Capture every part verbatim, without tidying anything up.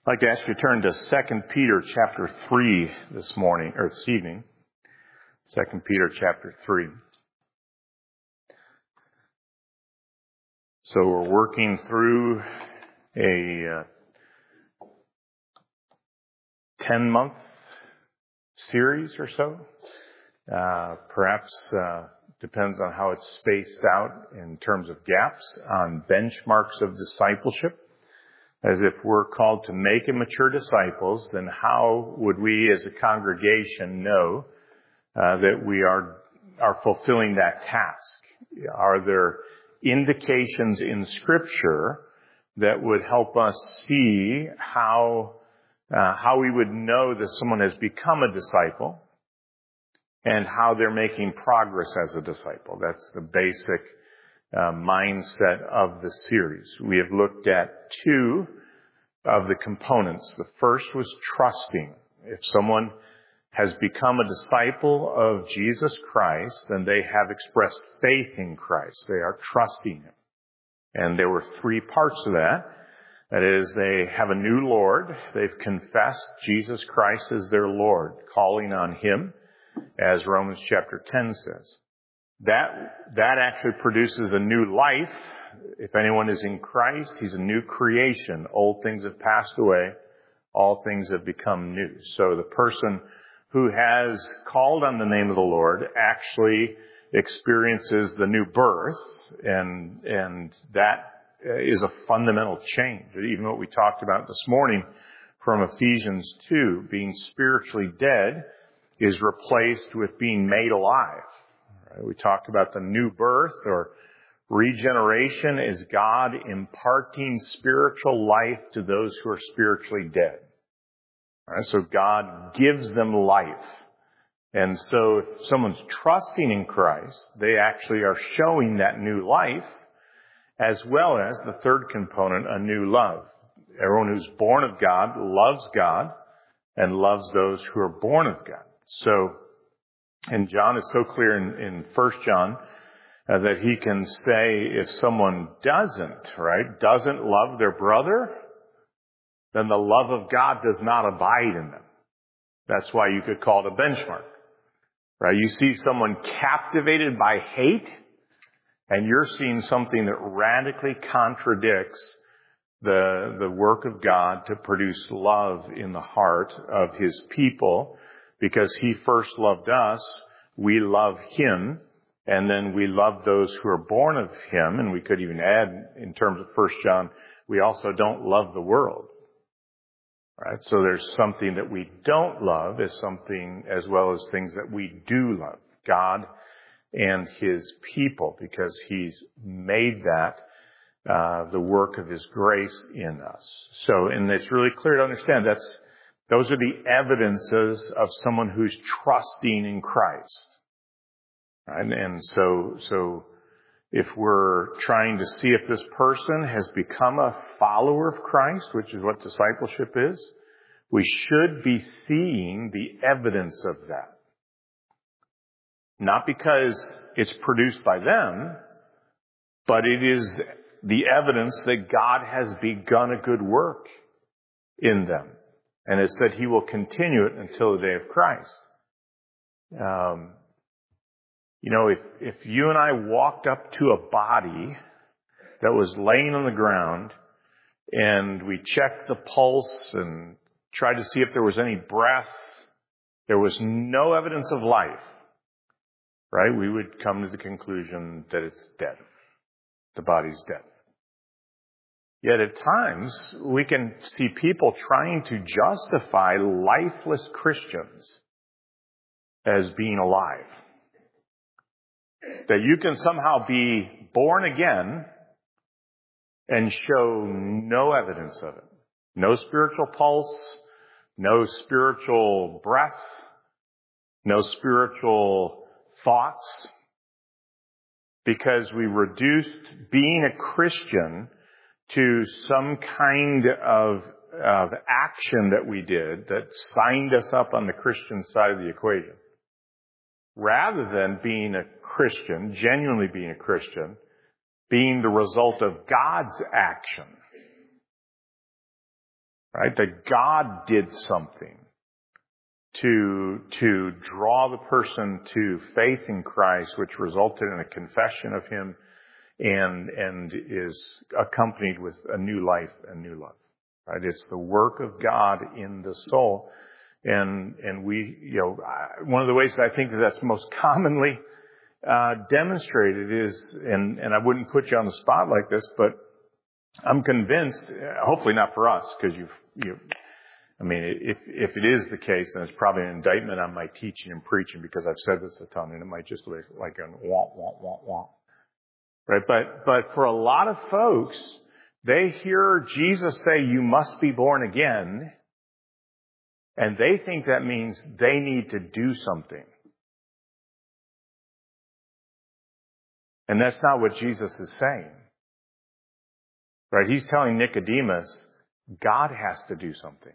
I'd like to ask you to turn to Second Peter chapter three this morning, or this evening. Second Peter chapter three. So we're working through a uh, ten-month series or so. Uh, perhaps uh, depends on how it's spaced out in terms of gaps on benchmarks of discipleship. As if we're called to make and mature disciples, then how would we as a congregation know uh, that we are are fulfilling that task? Are there indications in Scripture that would help us see how uh, how we would know that someone has become a disciple and how they're making progress as a disciple? That's the basic Uh, mindset of the series. We have looked at two of the components. The first was trusting. If someone has become a disciple of Jesus Christ, then they have expressed faith in Christ. They are trusting Him. And there were three parts of that. That is, they have a new Lord. They've confessed Jesus Christ as their Lord, calling on Him, as Romans chapter ten says. That, that actually produces a new life. If anyone is in Christ, he's a new creation. Old things have passed away. All things have become new. So the person who has called on the name of the Lord actually experiences the new birth. And, and that is a fundamental change. Even what we talked about this morning from Ephesians two, being spiritually dead is replaced with being made alive. We talked about the new birth or regeneration is God imparting spiritual life to those who are spiritually dead. All right, so God gives them life. And so if someone's trusting in Christ, they actually are showing that new life, as well as the third component, a new love. Everyone who's born of God loves God and loves those who are born of God. So And John is so clear in, in First John uh, that he can say if someone doesn't, right, doesn't love their brother, then the love of God does not abide in them. That's why you could call it a benchmark, right? You see someone captivated by hate, and you're seeing something that radically contradicts the, the work of God to produce love in the heart of His people. Because He first loved us, we love Him, and then we love those who are born of Him. And we could even add, in terms of First John, we also don't love the world. Right? So there's something that we don't love as something, as well as things that we do love. God and His people, because He's made that uh, the work of His grace in us. So, and it's really clear to understand that's Those are the evidences of someone who's trusting in Christ. Right? And so, so if we're trying to see if this person has become a follower of Christ, which is what discipleship is, we should be seeing the evidence of that. Not because it's produced by them, but it is the evidence that God has begun a good work in them. And it said He will continue it until the day of Christ. Um, you know, if, if you and I walked up to a body that was laying on the ground and we checked the pulse and tried to see if there was any breath, there was no evidence of life, right? We would come to the conclusion that it's dead. The body's dead. Yet at times, we can see people trying to justify lifeless Christians as being alive. That you can somehow be born again and show no evidence of it. No spiritual pulse, no spiritual breath, no spiritual thoughts. Because we reduced being a Christian to some kind of, of action that we did that signed us up on the Christian side of the equation. Rather than being a Christian, genuinely being a Christian, being the result of God's action. right? That God did something to, to draw the person to faith in Christ, which resulted in a confession of Him and, and is accompanied with a new life and new love, right? It's the work of God in the soul. And, and we, you know, one of the ways that I think that that's most commonly, uh, demonstrated is, and, and I wouldn't put you on the spot like this, but I'm convinced, hopefully not for us, because you've, you, I mean, if, if it is the case, then it's probably an indictment on my teaching and preaching, because I've said this a ton and it might just look like a womp, womp, womp, womp. Right? But, but for a lot of folks, they hear Jesus say, you must be born again. And they think that means they need to do something. And that's not what Jesus is saying. Right? He's telling Nicodemus, God has to do something.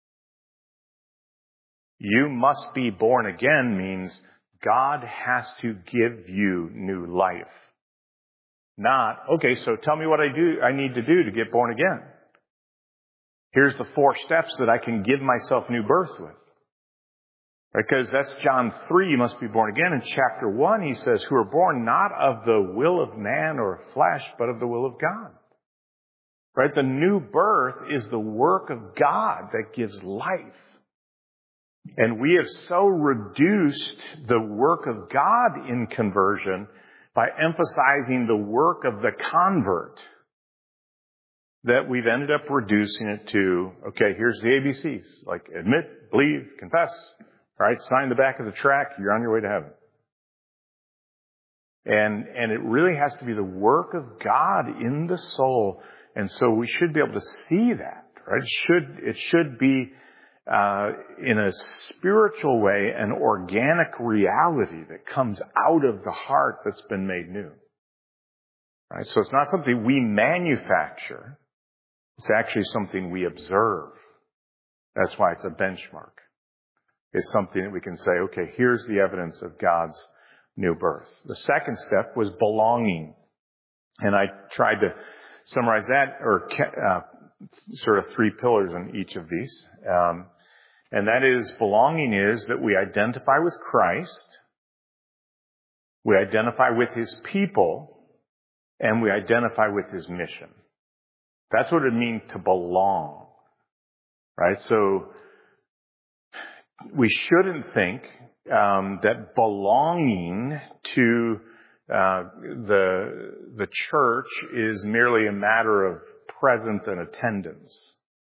You must be born again means God has to give you new life. Not, okay, so tell me what I do, I need to do to get born again. Here's the four steps that I can give myself new birth with. Because that's John three, you must be born again. In chapter one, he says, who are born not of the will of man or flesh, but of the will of God. Right? The new birth is the work of God that gives life. And we have so reduced the work of God in conversion by emphasizing the work of the convert that we've ended up reducing it to, okay, here's the A B Cs, like admit, believe, confess, right? Sign the back of the track, you're on your way to heaven. And, and it really has to be the work of God in the soul. And so we should be able to see that, right? It should, it should be, uh, in a spiritual way, an organic reality that comes out of the heart that's been made new. Right? So it's not something we manufacture. It's actually something we observe. That's why it's a benchmark. It's something that we can say, okay, here's the evidence of God's new birth. The second step was belonging. And I tried to summarize that, or uh, sort of three pillars in each of these. Um, and that is, belonging is that we identify with Christ, we identify with His people, and we identify with His mission. That's what it means to belong. Right? So, we shouldn't think um, that belonging to uh, the the church is merely a matter of presence and attendance,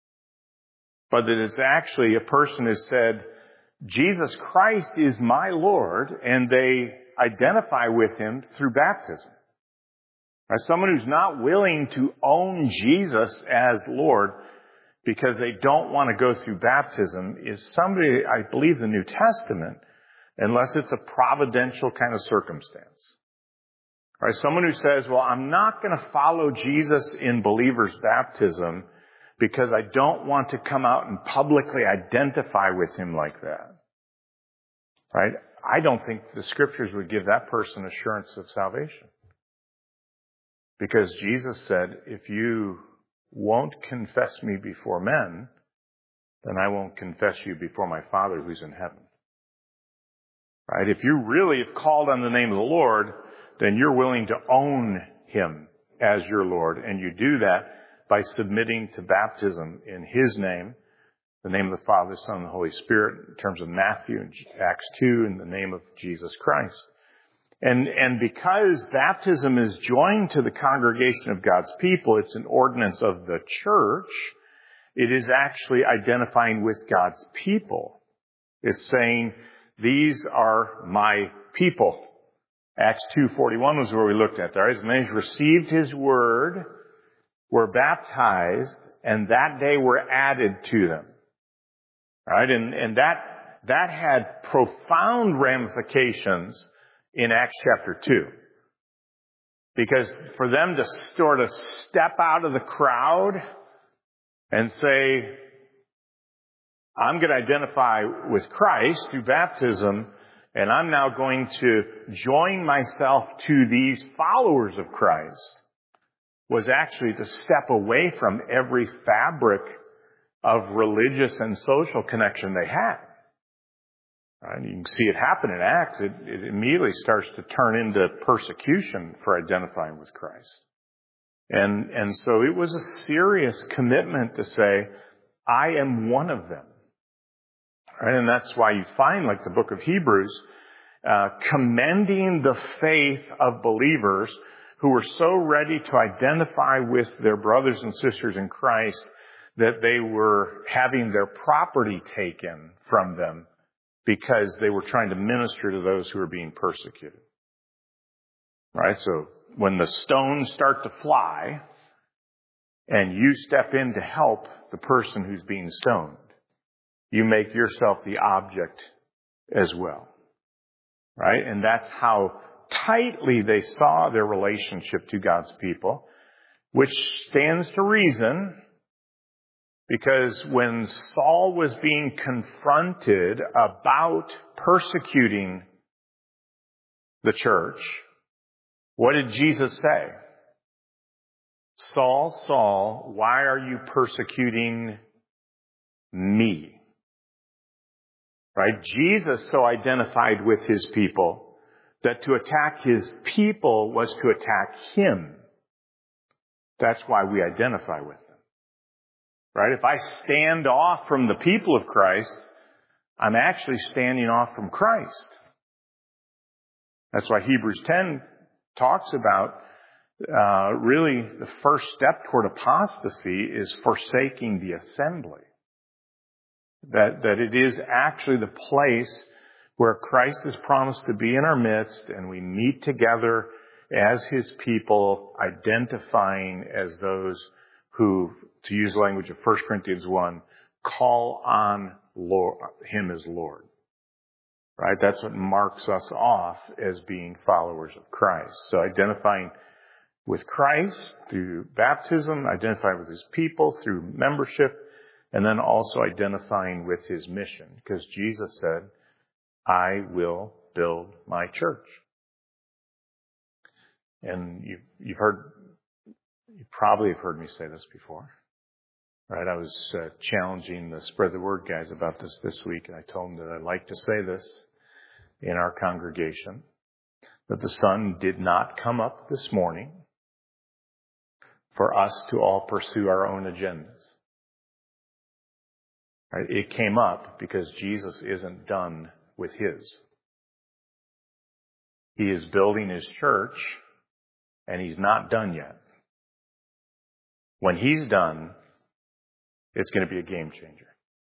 but that it's actually a person has said, Jesus Christ is my Lord, and they identify with Him through baptism. Right? Someone who's not willing to own Jesus as Lord because they don't want to go through baptism is somebody, I believe, the New Testament, unless it's a providential kind of circumstance. Right? Someone who says, well, I'm not going to follow Jesus in believer's baptism because I don't want to come out and publicly identify with Him like that. Right? I don't think the Scriptures would give that person assurance of salvation. Because Jesus said, if you won't confess me before men, then I won't confess you before my Father who's in heaven. Right? If you really have called on the name of the Lord, then you're willing to own Him as your Lord. And you do that by submitting to baptism in His name, the name of the Father, Son, and the Holy Spirit, in terms of Matthew and Acts two, in the name of Jesus Christ. And, and because baptism is joined to the congregation of God's people, it's an ordinance of the church, it is actually identifying with God's people. It's saying, these are my people. Acts two forty-one was where we looked at there. As many as received His word were baptized, and that day were added to them. All right? And, and that, that had profound ramifications in Acts chapter two. Because for them to sort of step out of the crowd and say, I'm going to identify with Christ through baptism, and I'm now going to join myself to these followers of Christ, was actually to step away from every fabric of religious and social connection they had. Right? You can see it happen in Acts. It, it immediately starts to turn into persecution for identifying with Christ. And, and so it was a serious commitment to say, I am one of them. Right? And that's why you find, like the book of Hebrews, uh, commending the faith of believers who were so ready to identify with their brothers and sisters in Christ that they were having their property taken from them because they were trying to minister to those who were being persecuted. Right? So when the stones start to fly and you step in to help the person who's being stoned, you make yourself the object as well. Right? And that's how tightly they saw their relationship to God's people, which stands to reason because when Saul was being confronted about persecuting the church, what did Jesus say? Saul, Saul, why are you persecuting me? Right? Jesus so identified with his people that to attack his people was to attack him. That's why we identify with them. Right? If I stand off from the people of Christ, I'm actually standing off from Christ. That's why Hebrews ten talks about uh, really the first step toward apostasy is forsaking the assembly. That, that it is actually the place where Christ is promised to be in our midst and we meet together as his people, identifying as those who, to use the language of First Corinthians one, call on Lord, him as Lord. Right? That's what marks us off as being followers of Christ. So identifying with Christ through baptism, identifying with his people through membership, and then also identifying with his mission. Because Jesus said, I will build my church. And you, you've heard, you probably have heard me say this before. Right? I was uh, challenging the Spread the Word guys about this this week, and I told them that I'd like to say this in our congregation, that the sun did not come up this morning for us to all pursue our own agendas. Right? It came up because Jesus isn't done with his. He is building his church, and he's not done yet. When he's done, it's going to be a game changer.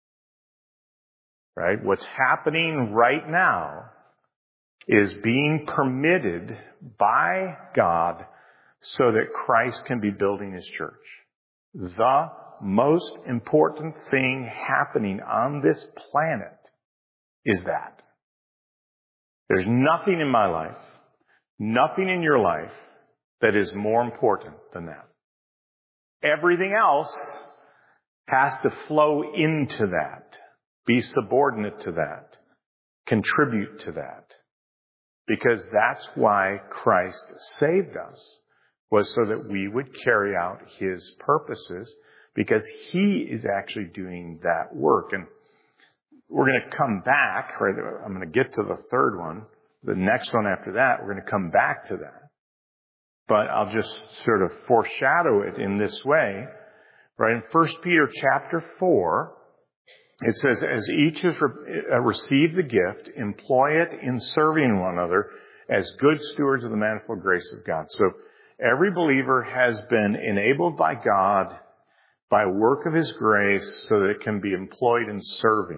Right? What's happening right now is being permitted by God so that Christ can be building his church. The most important thing happening on this planet is that. There's nothing in my life, nothing in your life that is more important than that. Everything else has to flow into that, be subordinate to that, contribute to that. Because that's why Christ saved us, was so that we would carry out his purposes, because he is actually doing that work. And we're going to come back, right? I'm going to get to the third one. The next one after that, we're going to come back to that. But I'll just sort of foreshadow it in this way. Right? In First Peter chapter four, it says, as each has re- received the gift, employ it in serving one another as good stewards of the manifold grace of God. So every believer has been enabled by God by work of his grace so that it can be employed in serving.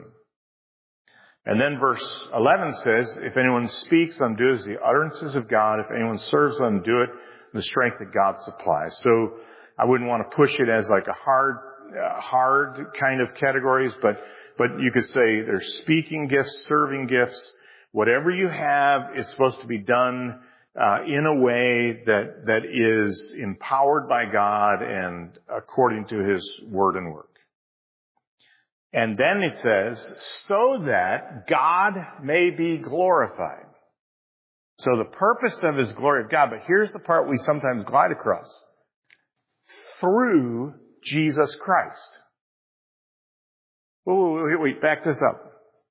And then verse eleven says, if anyone speaks, let him do it as the utterances of God. If anyone serves, let him do it in the strength that God supplies. So I wouldn't want to push it as like a hard, uh, hard kind of categories, but, but you could say there's speaking gifts, serving gifts. Whatever you have is supposed to be done uh, in a way that, that is empowered by God and according to his word and work. And then it says, so that God may be glorified. So the purpose of his glory of God, but here's the part we sometimes glide across. Through Jesus Christ. Wait, wait, wait, back this up.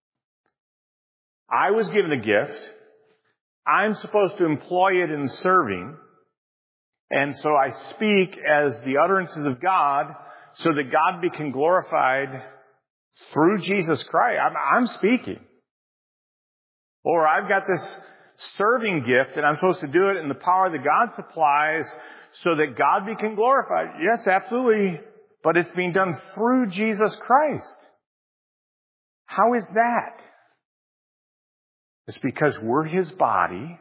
I was given a gift. I'm supposed to employ it in serving. And so I speak as the utterances of God so that God be glorified through Jesus Christ. I'm, I'm speaking. Or I've got this serving gift and I'm supposed to do it in the power that God supplies so that God be glorified. Yes, absolutely. But it's being done through Jesus Christ. How is that? It's because we're His body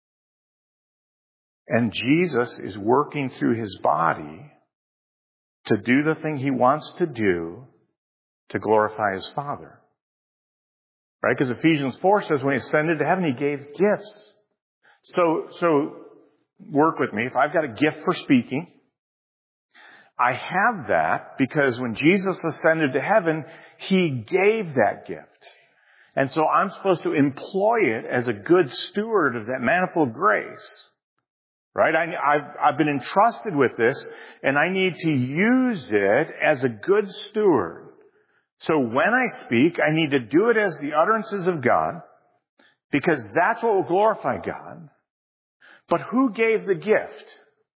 and Jesus is working through His body to do the thing He wants to do to glorify His Father. Right? Because Ephesians four says when He ascended to heaven, He gave gifts. So, so work with me. If I've got a gift for speaking, I have that because when Jesus ascended to heaven, He gave that gift. And so I'm supposed to employ it as a good steward of that manifold grace. Right? I, I've, I've been entrusted with this, and I need to use it as a good steward. So when I speak, I need to do it as the utterances of God, because that's what will glorify God. But who gave the gift?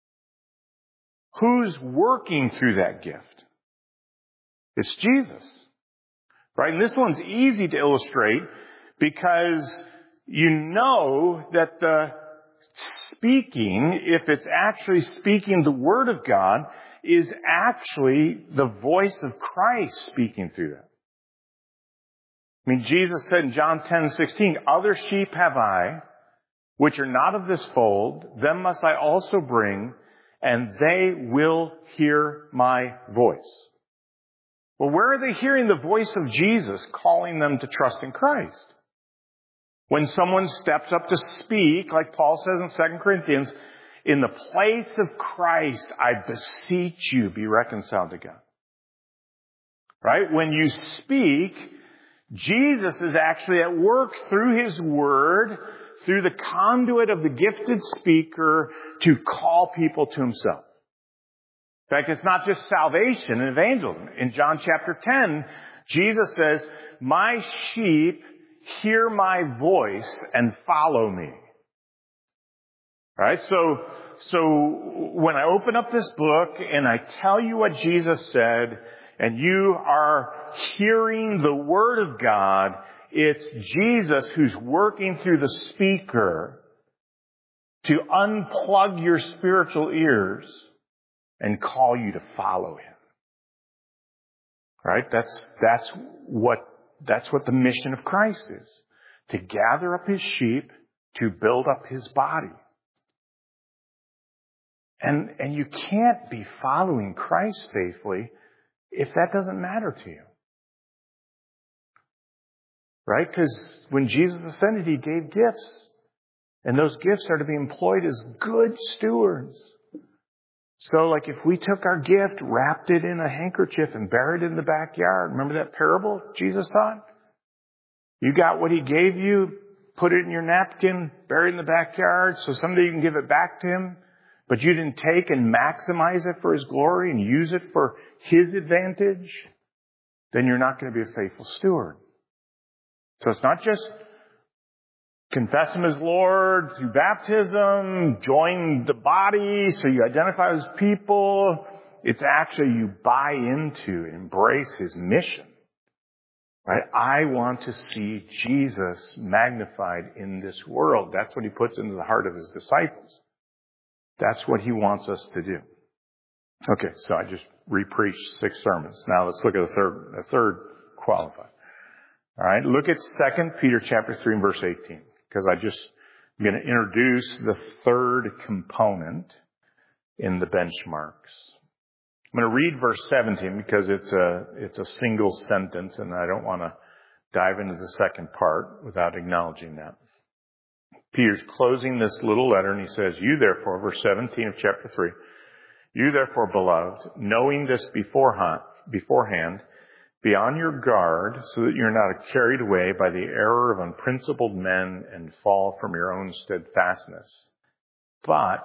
Who's working through that gift? It's Jesus. Right? And this one's easy to illustrate because you know that the speaking, if it's actually speaking the Word of God, is actually the voice of Christ speaking through that. I mean, Jesus said in John ten sixteen, "Other sheep have I, which are not of this fold, them must I also bring, and they will hear my voice." Well, where are they hearing the voice of Jesus calling them to trust in Christ? When someone steps up to speak, like Paul says in Second Corinthians, "In the place of Christ, I beseech you, be reconciled to God." Right? When you speak, Jesus is actually at work through His Word, through the conduit of the gifted speaker, to call people to Himself. In fact, it's not just salvation and evangelism. In John chapter ten, Jesus says, "My sheep hear my voice and follow me." All right? So, so when I open up this book and I tell you what Jesus said, and you are hearing the Word of God, it's Jesus who's working through the speaker to unplug your spiritual ears and call you to follow Him. Right? That's, that's what, that's what the mission of Christ is. To gather up His sheep, to build up His body. And, and you can't be following Christ faithfully if that doesn't matter to you. Right? Because when Jesus ascended, He gave gifts. And those gifts are to be employed as good stewards. So, like, if we took our gift, wrapped it in a handkerchief, and buried it in the backyard, remember that parable Jesus taught? You got what He gave you, put it in your napkin, buried it in the backyard, so someday you can give it back to Him, but you didn't take and maximize it for His glory and use it for His advantage, then you're not going to be a faithful steward. So it's not just confess Him as Lord through baptism, join the body so you identify as people. It's actually you buy into, embrace His mission. Right? I want to see Jesus magnified in this world. That's what He puts into the heart of His disciples. That's what He wants us to do. Okay, so I just re-preached six sermons. Now let's look at the third, the third qualifier. All right, look at Second Peter chapter three and verse eighteen. Because I just am going to introduce the third component in the benchmarks. I'm going to read verse seventeen because it's a, it's a single sentence and I don't want to dive into the second part without acknowledging that. Peter's closing this little letter and he says, "You therefore," verse seventeen of chapter three, "You therefore, beloved, knowing this beforehand, beforehand, be on your guard so that you're not carried away by the error of unprincipled men and fall from your own steadfastness, but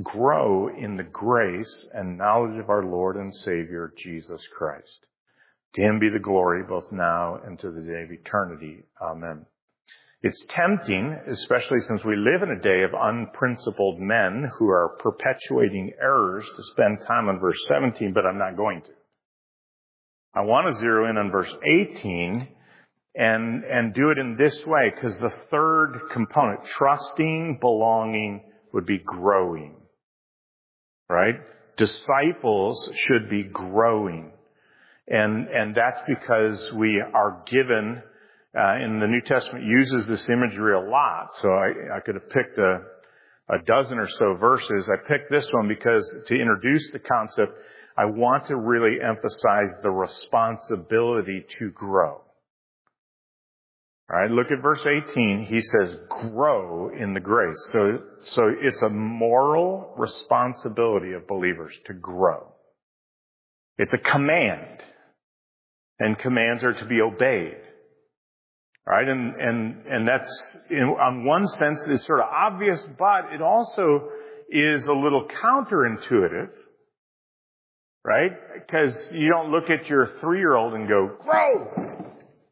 grow in the grace and knowledge of our Lord and Savior, Jesus Christ. To him be the glory both now and to the day of eternity. Amen. It's tempting, especially since we live in a day of unprincipled men who are perpetuating errors, to spend time on verse seventeen, but I'm not going to. I want to zero in on verse eighteen and, and do it in this way, because the third component, trusting, belonging, would be growing. Right? Disciples should be growing. And, and that's because we are given, uh, and the New Testament uses this imagery a lot. So I, I could have picked a, a dozen or so verses. I picked this one because to introduce the concept, I want to really emphasize the responsibility to grow. All right, look at verse eighteen. He says, grow in the grace. So, so it's a moral responsibility of believers to grow. It's a command. And commands are to be obeyed. All right, and, and, and that's, in, on one sense, is sort of obvious, but it also is a little counterintuitive. Right? Because you don't look at your three-year-old and go, grow!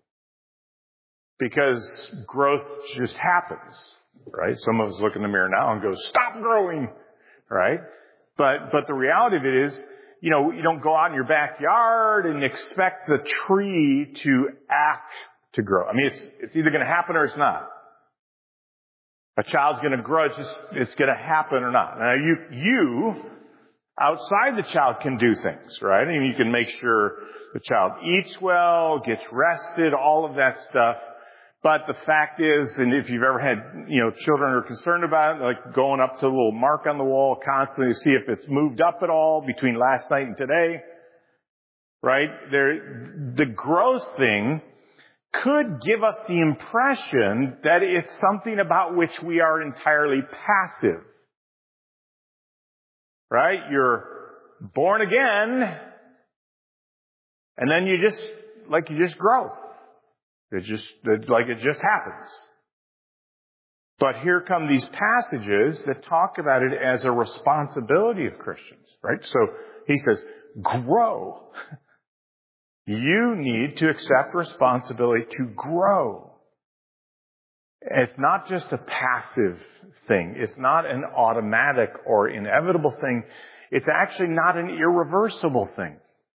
Because growth just happens. Right? Some of us look in the mirror now and go, stop growing! Right? But, but the reality of it is, you know, you don't go out in your backyard and expect the tree to act to grow. I mean, it's, it's either going to happen or it's not. A child's going to grow, it's just, it's going to happen or not. Now you, you, outside the child can do things, right? I mean, you can make sure the child eats well, gets rested, all of that stuff. But the fact is, and if you've ever had, you know, children who are concerned about it, like going up to a little mark on the wall constantly to see if it's moved up at all between last night and today, right? There, the growth thing could give us the impression that it's something about which we are entirely passive. Right? You're born again, and then you just, like you just grow. It just, like it just happens. But here come these passages that talk about it as a responsibility of Christians, right? So he says, grow. You need to accept responsibility to grow. It's not just a passive thing. It's not an automatic or inevitable thing. It's actually not an irreversible thing.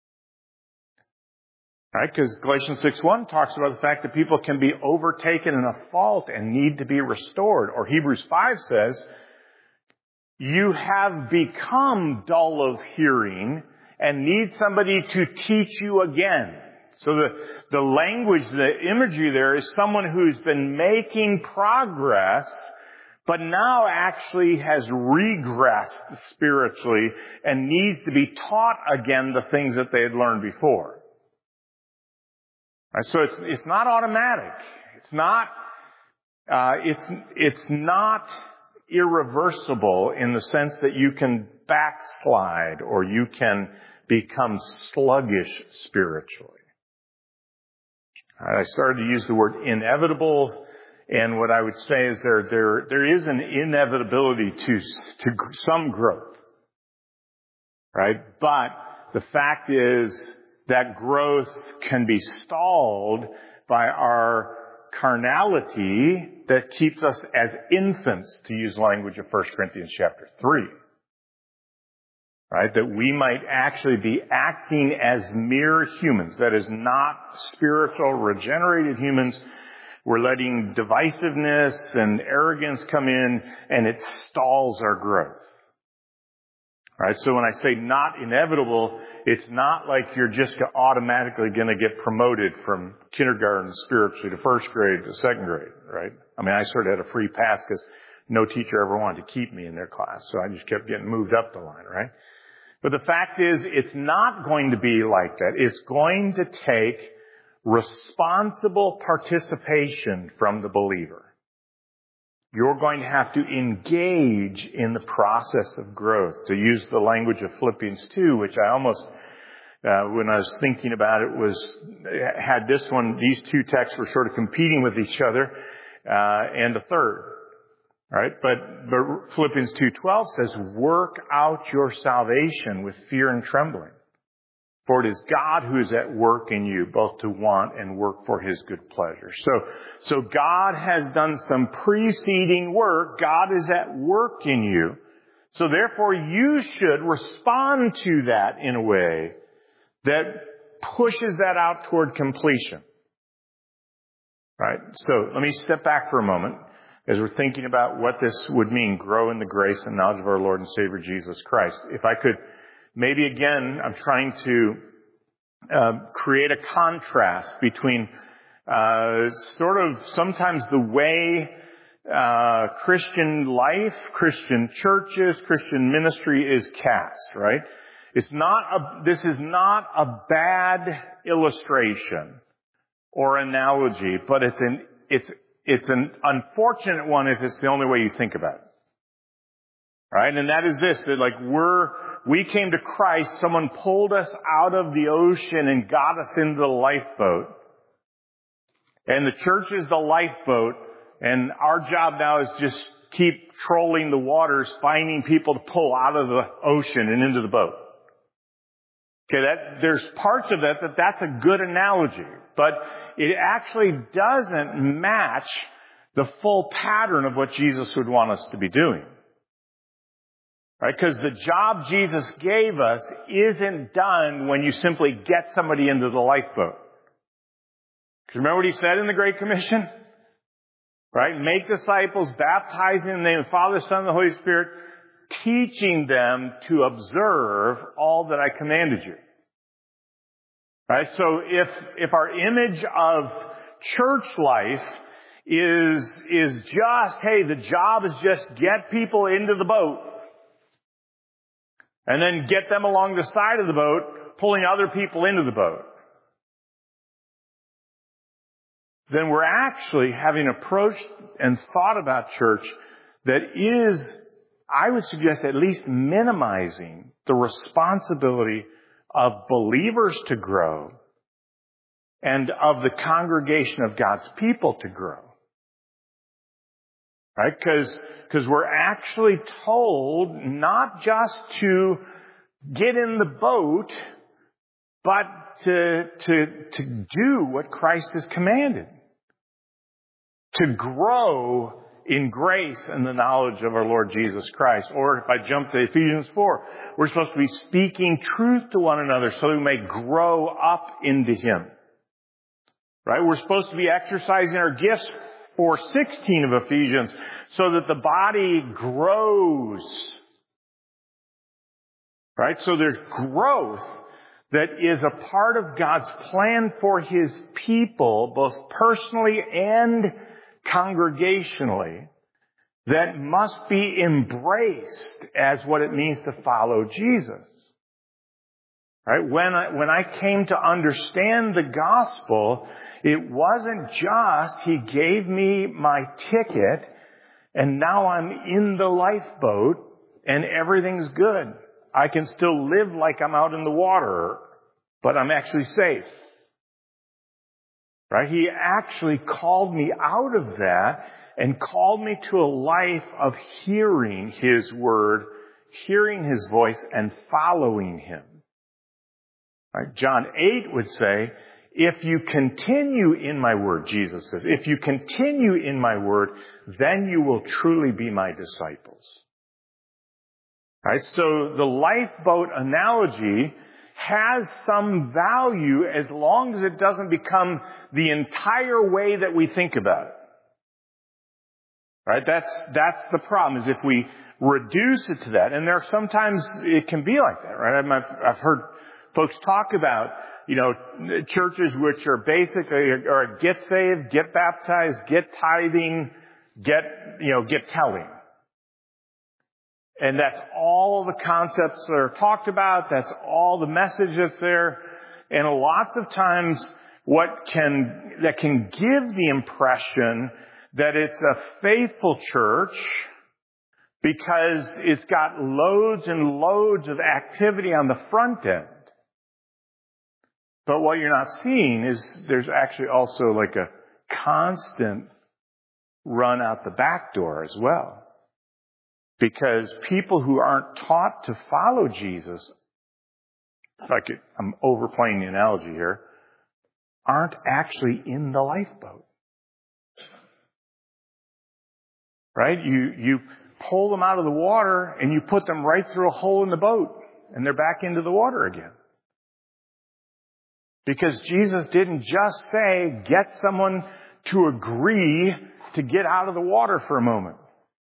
Right? Because Galatians six one talks about the fact that people can be overtaken in a fault and need to be restored. Or Hebrews five says, you have become dull of hearing and need somebody to teach you again. So the, the language, the imagery there is someone who's been making progress, but now actually has regressed spiritually and needs to be taught again the things that they had learned before. Right, so it's, it's not automatic. It's not, uh, it's, it's not irreversible in the sense that you can backslide or you can become sluggish spiritually. I started to use the word inevitable, and what I would say is there, there, there is an inevitability to, to some growth. Right? But the fact is, that growth can be stalled by our carnality that keeps us as infants, to use language of First Corinthians chapter three. Right? That we might actually be acting as mere humans. That is not spiritual, regenerated humans. We're letting divisiveness and arrogance come in, and it stalls our growth. Right? So when I say not inevitable, it's not like you're just automatically going to get promoted from kindergarten spiritually to first grade to second grade, right? I mean, I sort of had a free pass because no teacher ever wanted to keep me in their class, so I just kept getting moved up the line, right? But the fact is, it's not going to be like that. It's going to take responsible participation from the believer. You're going to have to engage in the process of growth. To use the language of Philippians two, which I almost, uh, when I was thinking about it, was, had this one, these two texts were sort of competing with each other, uh, and the third. Right? But, but Philippians two twelve says, work out your salvation with fear and trembling. For it is God who is at work in you, both to want and work for His good pleasure. So, so God has done some preceding work. God is at work in you. So therefore you should respond to that in a way that pushes that out toward completion. Right? So let me step back for a moment as we're thinking about what this would mean, grow in the grace and knowledge of our Lord and Savior Jesus Christ. If I could maybe again, I'm trying to uh, create a contrast between uh, sort of sometimes the way uh, Christian life, Christian churches, Christian ministry is cast, right? It's not a, this is not a bad illustration or analogy, but it's an, it's, it's an unfortunate one if it's the only way you think about it. Right? And that is this, that like we're, we came to Christ, someone pulled us out of the ocean and got us into the lifeboat. And the church is the lifeboat, and our job now is just keep trolling the waters, finding people to pull out of the ocean and into the boat. Okay, that, there's parts of that that that's a good analogy, but it actually doesn't match the full pattern of what Jesus would want us to be doing. Right? Because the job Jesus gave us isn't done when you simply get somebody into the lifeboat. Because remember what He said in the Great Commission? Right? Make disciples, baptizing in the name of the Father, Son, and the Holy Spirit, teaching them to observe all that I commanded you. Right? So if, if our image of church life is, is just, hey, the job is just get people into the boat, and then get them along the side of the boat, pulling other people into the boat, then we're actually having approached and thought about church that is, I would suggest, at least minimizing the responsibility of believers to grow and of the congregation of God's people to grow. Right? Because, because we're actually told not just to get in the boat, but to, to, to do what Christ has commanded. To grow in grace and the knowledge of our Lord Jesus Christ. Or if I jump to Ephesians four, we're supposed to be speaking truth to one another so we may grow up into Him. Right? We're supposed to be exercising our gifts, four sixteen of Ephesians, so that the body grows. Right? So there's growth that is a part of God's plan for His people, both personally and congregationally, that must be embraced as what it means to follow Jesus. Right? When I, when I came to understand the gospel, it wasn't just He gave me my ticket and now I'm in the lifeboat and everything's good. I can still live like I'm out in the water, but I'm actually safe. Right? He actually called me out of that and called me to a life of hearing His word, hearing His voice, and following Him. Right? John eight would say, if you continue in my word, Jesus says, if you continue in my word, then you will truly be my disciples. Right? So the lifeboat analogy has some value as long as it doesn't become the entire way that we think about it. Right? That's, that's the problem, is if we reduce it to that. And there are sometimes it can be like that, right? I've, I've heard folks talk about, you know, churches which are basically, or get saved, get baptized, get tithing, get, you know, get telling. And that's all the concepts that are talked about. That's all the message that's there. And lots of times what can, that can give the impression that it's a faithful church because it's got loads and loads of activity on the front end. But what you're not seeing is there's actually also like a constant run out the back door as well. Because people who aren't taught to follow Jesus like I'm overplaying the analogy here, aren't actually in the lifeboat. Right? You, you pull them out of the water and you put them right through a hole in the boat and they're back into the water again. Because Jesus didn't just say, get someone to agree to get out of the water for a moment.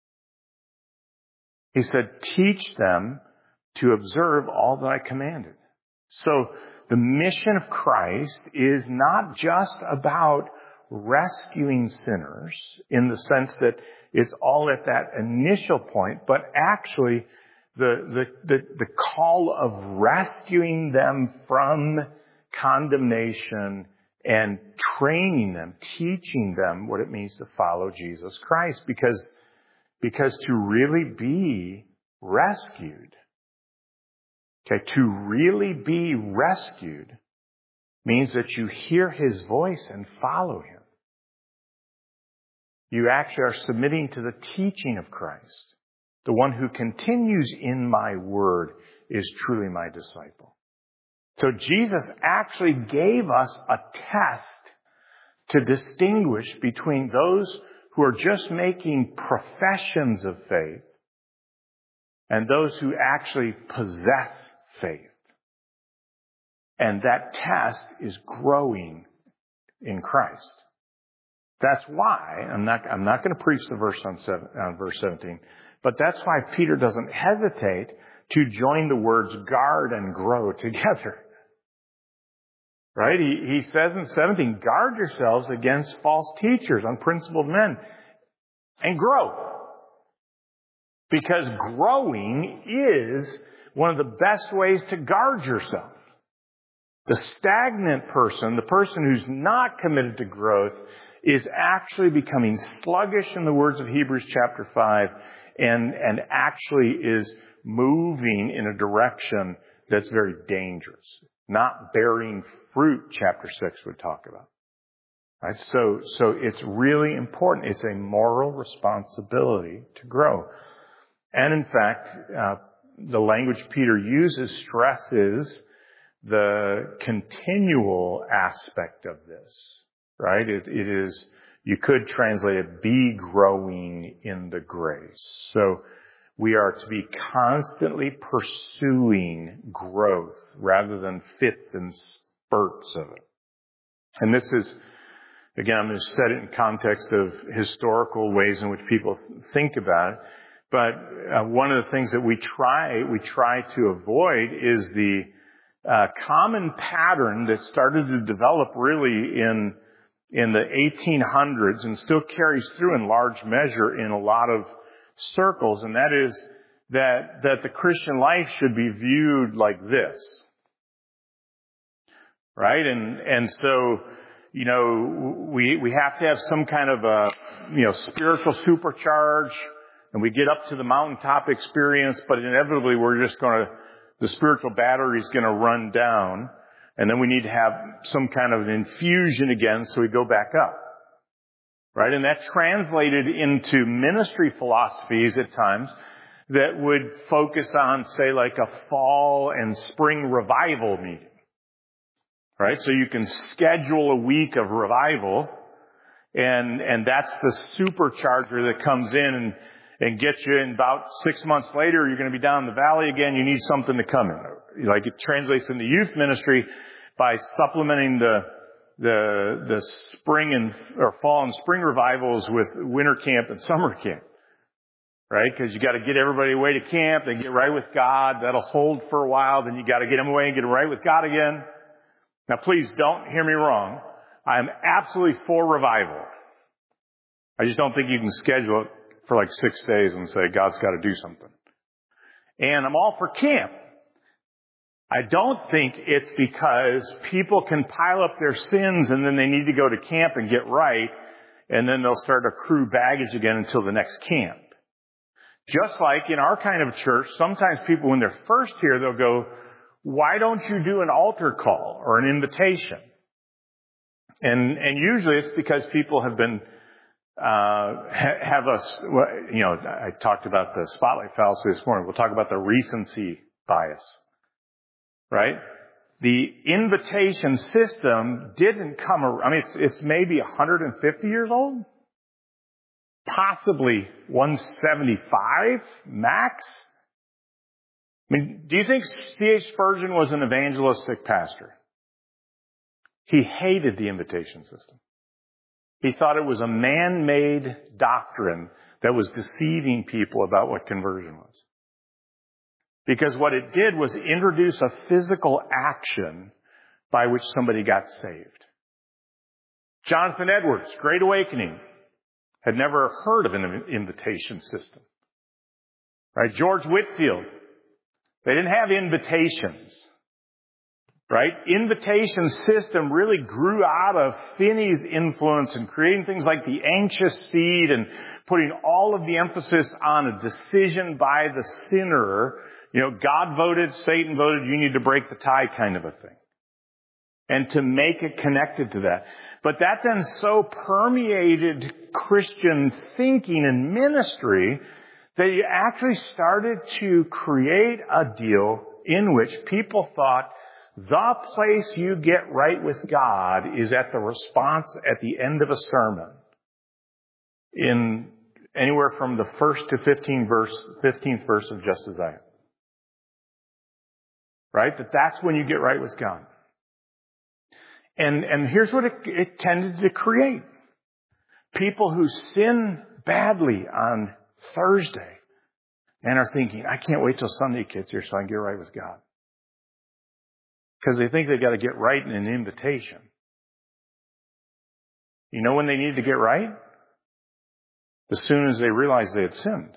He said, teach them to observe all that I commanded. So the mission of Christ is not just about rescuing sinners in the sense that it's all at that initial point, but actually the, the, the, the call of rescuing them from condemnation and training them, teaching them what it means to follow Jesus Christ. Because, because to really be rescued, okay, to really be rescued means that you hear His voice and follow Him. You actually are submitting to the teaching of Christ. The one who continues in my word is truly my disciple. So Jesus actually gave us a test to distinguish between those who are just making professions of faith and those who actually possess faith. And that test is growing in Christ. That's why, I'm not, I'm not going to preach the verse on, seven, on verse seventeen, but that's why Peter doesn't hesitate to join the words guard and grow together. Right? He, he says in seventeen, guard yourselves against false teachers, unprincipled men, and grow. Because growing is one of the best ways to guard yourself. The stagnant person, the person who's not committed to growth, is actually becoming sluggish, in the words of Hebrews chapter five, and, and actually is moving in a direction that's very dangerous. Not bearing fruit, chapter six would talk about. Right? So, so it's really important. It's a moral responsibility to grow. And in fact, uh, the language Peter uses stresses the continual aspect of this. Right? It, it is, you could translate it, be growing in the grace. So we are to be constantly pursuing growth rather than fits and spurts of it. And this is, again, I'm going to set it in context of historical ways in which people think about it. But uh, one of the things that we try, we try to avoid is the uh, common pattern that started to develop really in in the eighteen hundreds and still carries through in large measure in a lot of circles, and that is that that the Christian life should be viewed like this. Right? And and so, you know, we we have to have some kind of a, you know, spiritual supercharge, and we get up to the mountaintop experience, but inevitably we're just going to, the spiritual battery is going to run down. And then we need to have some kind of an infusion again so we go back up. Right? And that translated into ministry philosophies at times that would focus on, say, like a fall and spring revival meeting. Right? So you can schedule a week of revival, and and that's the supercharger that comes in and, and gets you in about six months later, you're going to be down in the valley again, you need something to come in. Like it translates in the youth ministry by supplementing the the the spring and or fall and spring revivals with winter camp and summer camp, right? Because you got to get everybody away to camp, they get right with God. That'll hold for a while. Then you got to get them away and get them right with God again. Now, please don't hear me wrong. I am absolutely for revival. I just don't think you can schedule it for like six days and say God's got to do something. And I'm all for camp. I don't think it's because people can pile up their sins and then they need to go to camp and get right, and then they'll start to accrue baggage again until the next camp. Just like in our kind of church, sometimes people, when they're first here, they'll go, why don't you do an altar call or an invitation? And, and usually it's because people have been, uh, have us, you know, I talked about the spotlight fallacy this morning. We'll talk about the recency bias. Right? the invitation system didn't come around. I mean, it's, it's maybe one hundred fifty years old. Possibly one seventy-five max. I mean, do you think C H Spurgeon was an evangelistic pastor? He hated the invitation system. He thought it was a man-made doctrine that was deceiving people about what conversion was. Because what it did was introduce a physical action by which somebody got saved. Jonathan Edwards, Great Awakening, had never heard of an invitation system. Right? George Whitefield, they didn't have invitations. Right? Invitation system really grew out of Finney's influence in creating things like the anxious seed and putting all of the emphasis on a decision by the sinner. You know, God voted, Satan voted, you need to break the tie kind of a thing. And to make it connected to that. But that then so permeated Christian thinking and ministry that you actually started to create a deal in which people thought the place you get right with God is at the response at the end of a sermon. In anywhere from the first to fifteenth verse, fifteenth verse of Just As I Am. Right? That that's when you get right with God. And, and here's what it, it tended to create. People who sin badly on Thursday and are thinking, I can't wait till Sunday gets here so I can get right with God. Because they think they've got to get right in an invitation. You know when they need to get right? As soon as they realize they had sinned.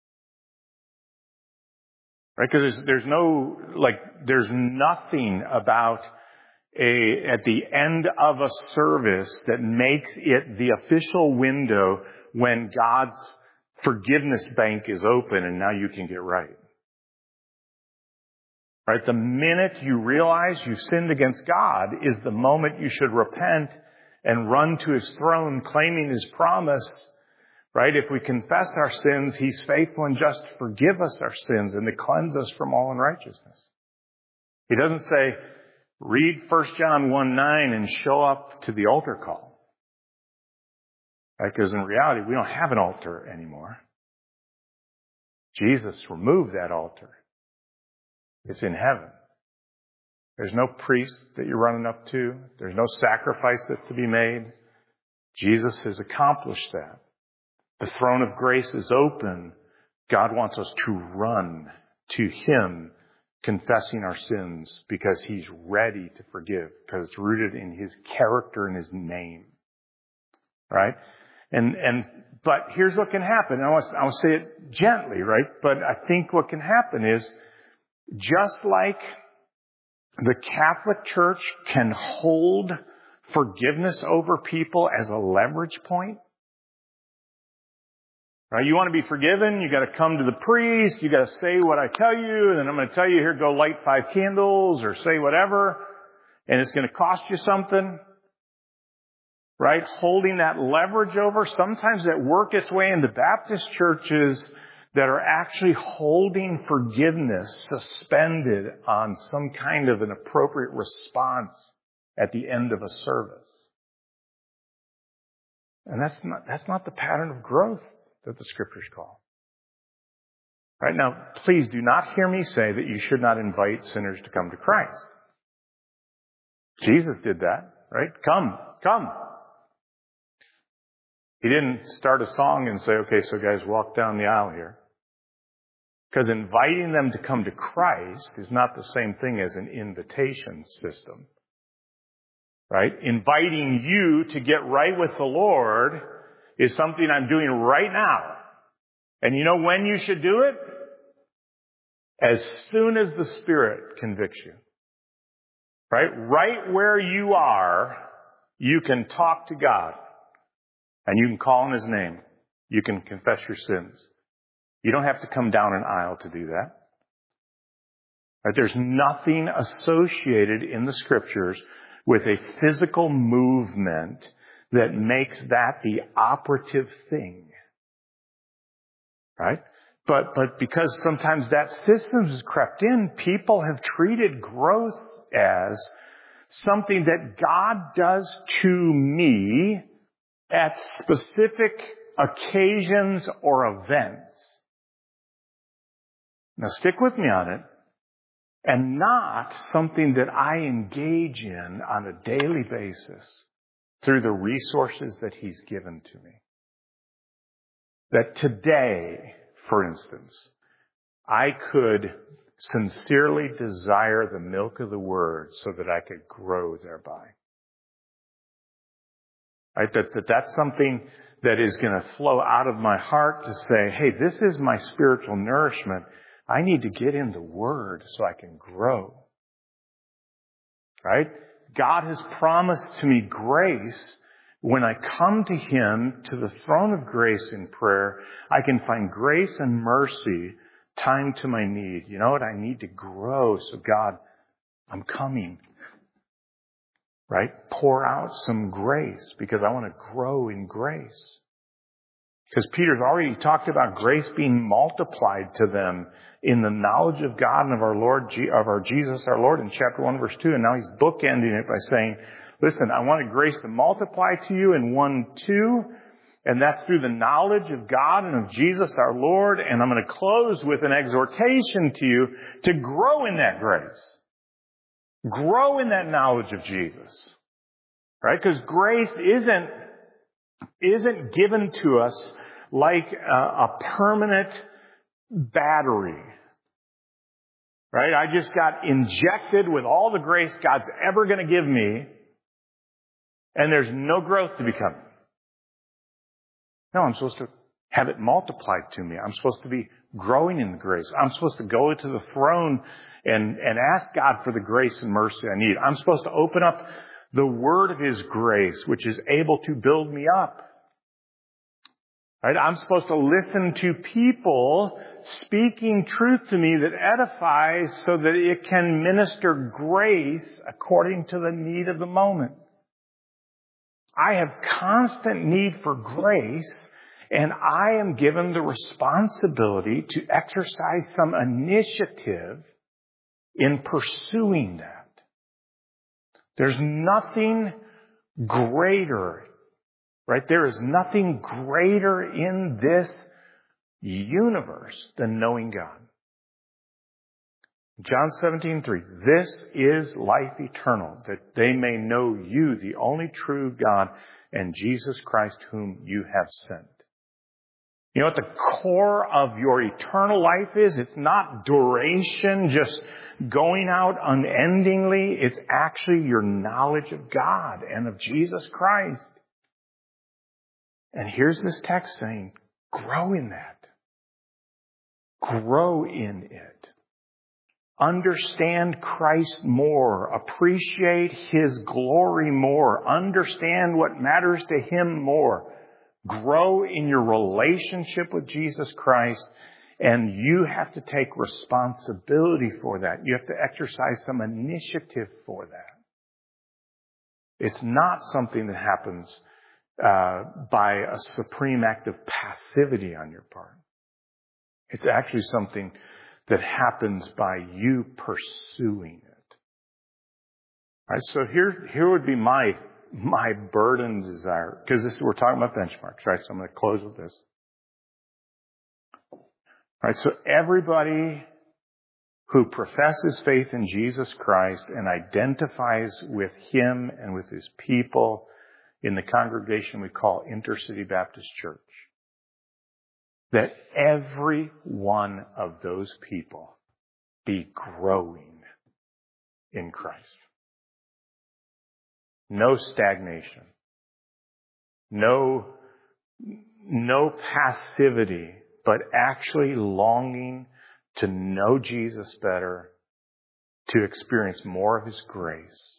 Right? Because there's, there's no, like, there's nothing about a, at the end of a service that makes it the official window when God's forgiveness bank is open and now you can get right. Right? The minute you realize you sinned against God is the moment you should repent and run to His throne claiming His promise. Right? If we confess our sins, He's faithful and just to forgive us our sins and to cleanse us from all unrighteousness. He doesn't say, read First John one nine and show up to the altar call. Right? Because in reality, we don't have an altar anymore. Jesus removed that altar. It's in heaven. There's no priest that you're running up to. There's no sacrifice that's to be made. Jesus has accomplished that. The throne of grace is open. God wants us to run to Him, confessing our sins because He's ready to forgive, because it's rooted in His character and His name. Right? And, and, but here's what can happen. I want, I want to say it gently, right? But I think what can happen is, just like the Catholic Church can hold forgiveness over people as a leverage point. Right? You want to be forgiven, you got to come to the priest, you got to say what I tell you, and then I'm going to tell you, here, go light five candles or say whatever, and it's going to cost you something. Right? Holding that leverage over. Sometimes that work its way into Baptist churches that are actually holding forgiveness suspended on some kind of an appropriate response at the end of a service. And that's not, that's not the pattern of growth that the Scriptures call. Right? Now, please do not hear me say that you should not invite sinners to come to Christ. Jesus did that, right? Come, come. He didn't start a song and say, okay, so guys, walk down the aisle here. Because inviting them to come to Christ is not the same thing as an invitation system. Right? Inviting you to get right with the Lord is something I'm doing right now. And you know when you should do it? As soon as the Spirit convicts you. Right? Right where you are, you can talk to God. And you can call on His name. You can confess your sins. You don't have to come down an aisle to do that. Right? There's nothing associated in the Scriptures with a physical movement that makes that the operative thing. Right? But, but because sometimes that system has crept in, people have treated growth as something that God does to me at specific occasions or events. Now stick with me on it. And not something that I engage in on a daily basis through the resources that He's given to me. That today, for instance, I could sincerely desire the milk of the Word so that I could grow thereby. Right? That, that that's something that is going to flow out of my heart to say, hey, this is my spiritual nourishment. I need to get in the Word so I can grow. Right? God has promised to me grace. When I come to Him, to the throne of grace in prayer, I can find grace and mercy timed to my need. You know what? I need to grow. So God, I'm coming. Right? Pour out some grace because I want to grow in grace. Because Peter's already talked about grace being multiplied to them in the knowledge of God and of our Lord, of our Jesus, our Lord, in chapter one, verse two. And now he's bookending it by saying, listen, I wanted grace to multiply to you in one, two. And that's through the knowledge of God and of Jesus, our Lord. And I'm going to close with an exhortation to you to grow in that grace. Grow in that knowledge of Jesus. Right? Because grace isn't, isn't given to us like a, a permanent battery. Right? I just got injected with all the grace God's ever going to give me, and there's no growth to be coming. No, I'm supposed to have it multiplied to me. I'm supposed to be growing in the grace. I'm supposed to go to the throne and, and ask God for the grace and mercy I need. I'm supposed to open up the word of His grace, which is able to build me up. Right? I'm supposed to listen to people speaking truth to me that edifies so that it can minister grace according to the need of the moment. I have constant need for grace, and I am given the responsibility to exercise some initiative in pursuing that. There's nothing greater. Right? There is nothing greater in this universe than knowing God. John seventeen three. This is life eternal, that they may know you, the only true God, and Jesus Christ whom you have sent. You know what the core of your eternal life is? It's not duration, just going out unendingly. It's actually your knowledge of God and of Jesus Christ. And here's this text saying, grow in that. Grow in it. Understand Christ more. Appreciate His glory more. Understand what matters to Him more. Grow in your relationship with Jesus Christ. And you have to take responsibility for that. You have to exercise some initiative for that. It's not something that happens Uh, by a supreme act of passivity on your part. It's actually something that happens by you pursuing it. All right, so here, here would be my, my burden desire, because this, we're talking about benchmarks, right? So I'm going to close with this. All right, so everybody who professes faith in Jesus Christ and identifies with Him and with His people in the congregation we call Intercity Baptist Church, that every one of those people be growing in Christ. No stagnation. No, no passivity, but actually longing to know Jesus better, to experience more of His grace.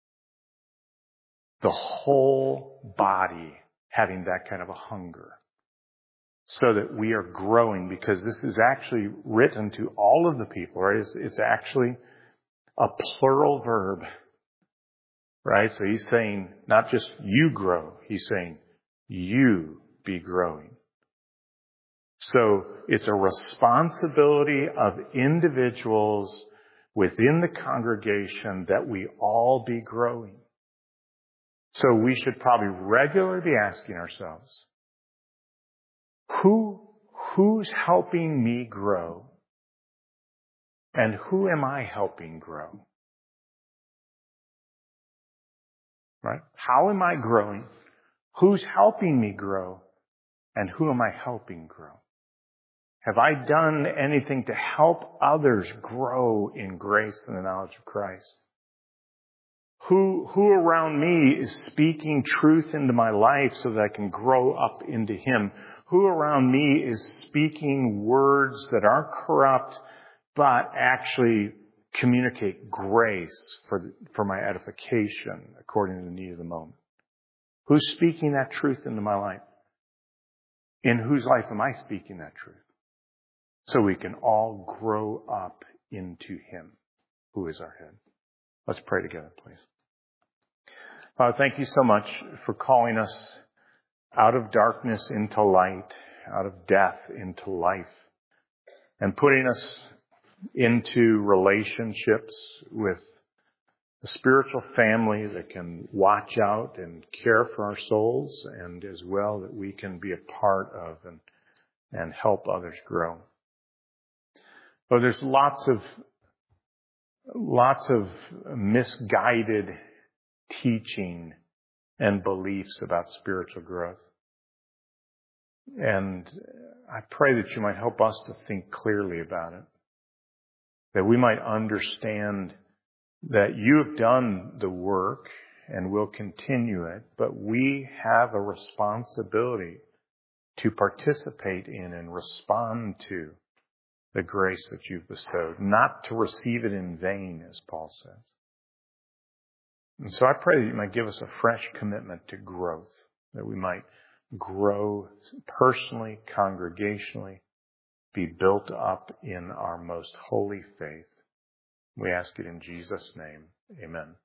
The whole body having that kind of a hunger. So that we are growing, because this is actually written to all of the people, right? It's, it's actually a plural verb, right? So he's saying not just you grow, he's saying you be growing. So it's a responsibility of individuals within the congregation that we all be growing. So we should probably regularly be asking ourselves, who, who's helping me grow? And who am I helping grow? Right? How am I growing? Who's helping me grow? And who am I helping grow? Have I done anything to help others grow in grace and the knowledge of Christ? Who, who around me is speaking truth into my life so that I can grow up into Him? Who around me is speaking words that aren't corrupt, but actually communicate grace for, for my edification according to the need of the moment? Who's speaking that truth into my life? In whose life am I speaking that truth? So we can all grow up into Him, who is our head. Let's pray together, please. Father, thank you so much for calling us out of darkness into light, out of death into life, and putting us into relationships with a spiritual family that can watch out and care for our souls, and as well that we can be a part of and, and help others grow. But there's lots of lots of misguided teaching and beliefs about spiritual growth. And I pray that you might help us to think clearly about it. That we might understand that you have done the work and will continue it, but we have a responsibility to participate in and respond to the grace that you've bestowed, not to receive it in vain, as Paul says. And so I pray that you might give us a fresh commitment to growth, that we might grow personally, congregationally, be built up in our most holy faith. We ask it in Jesus' name. Amen.